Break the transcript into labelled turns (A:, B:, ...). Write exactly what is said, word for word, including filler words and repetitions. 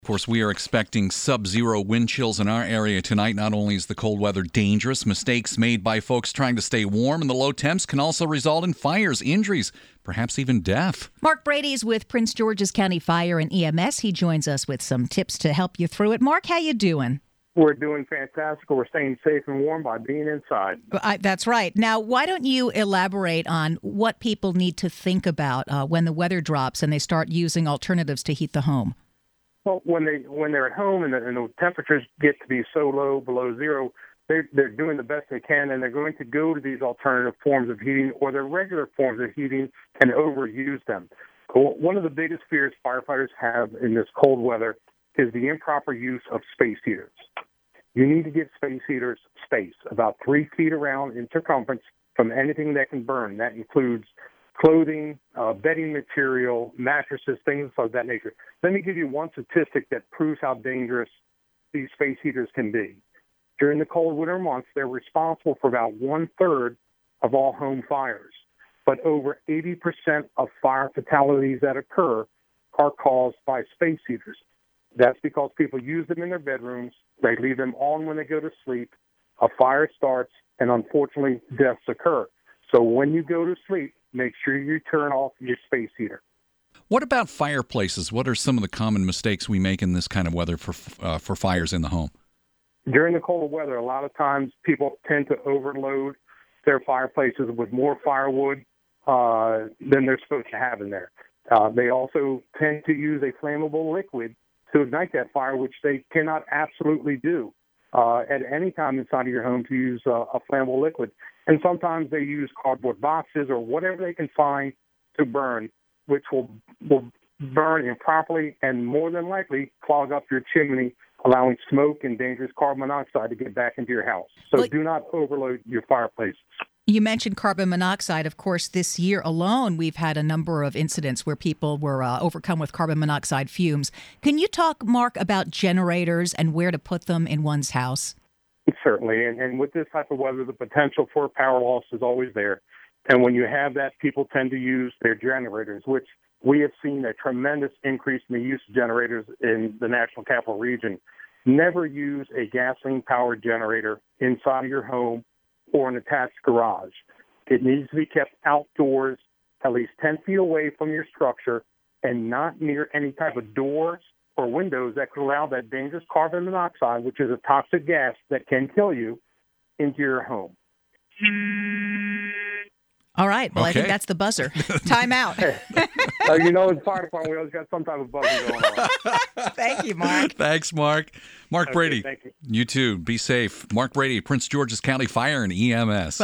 A: Of course, we are expecting sub-zero wind chills in our area tonight. Not only is the cold weather dangerous, mistakes made by folks trying to stay warm in the low temps can also result in fires, injuries, perhaps even death.
B: Mark Brady's with Prince George's County Fire and E M S. He joins us with some tips to help you through it. Mark, how you doing?
C: We're doing fantastic. We're staying safe and warm by being inside.
B: I, that's right. Now, why don't you elaborate on what people need to think about uh, when the weather drops and they start using alternatives to heat the home?
C: Well, when they when they're at home and the, and the temperatures get to be so low, below zero, they're, they're doing the best they can, and they're going to go to these alternative forms of heating or their regular forms of heating and overuse them. One of the biggest fears firefighters have in this cold weather is the improper use of space heaters. You need to give space heaters space, about three feet around in circumference from anything that can burn. That includes clothing, uh, bedding material, mattresses, things of that nature. Let me give you one statistic that proves how dangerous these space heaters can be. During the cold winter months, they're responsible for about one-third of all home fires. But over eighty percent of fire fatalities that occur are caused by space heaters. That's because people use them in their bedrooms, they leave them on when they go to sleep, a fire starts, and unfortunately, deaths occur. So when you go to sleep, make sure you turn off your space heater.
A: What about fireplaces? What are some of the common mistakes we make in this kind of weather for uh, for fires in the home?
C: During the cold weather, a lot of times people tend to overload their fireplaces with more firewood uh, than they're supposed to have in there. Uh, they also tend to use a flammable liquid to ignite that fire, which they cannot absolutely do uh, at any time inside of your home to use uh, a flammable liquid. And sometimes they use cardboard boxes or whatever they can find to burn, which will will burn improperly and more than likely clog up your chimney, allowing smoke and dangerous carbon monoxide to get back into your house. So
B: well,
C: do not overload your fireplaces.
B: You mentioned carbon monoxide. Of course, this year alone, we've had a number of incidents where people were uh, overcome with carbon monoxide fumes. Can you talk, Mark, about generators and where to put them in one's house?
C: Certainly, and, and with this type of weather, the potential for power loss is always there. And when you have that, people tend to use their generators, which we have seen a tremendous increase in the use of generators in the National Capital Region. Never use a gasoline-powered generator inside of your home or an attached garage. It needs to be kept outdoors, at least ten feet away from your structure, and not near any type of doors or windows that could allow that dangerous carbon monoxide, which is a toxic gas that can kill you, into your home.
B: All right. Well,
A: okay.
B: I think that's the buzzer. Time out.
C: uh, you know, in fire department, we always got some type of buzzer going on.
B: Thank you, Mark.
A: Thanks, Mark. Mark
C: Okay,
A: Brady.
C: thank you.
A: You too. Be safe. Mark Brady, Prince George's County Fire and E M S.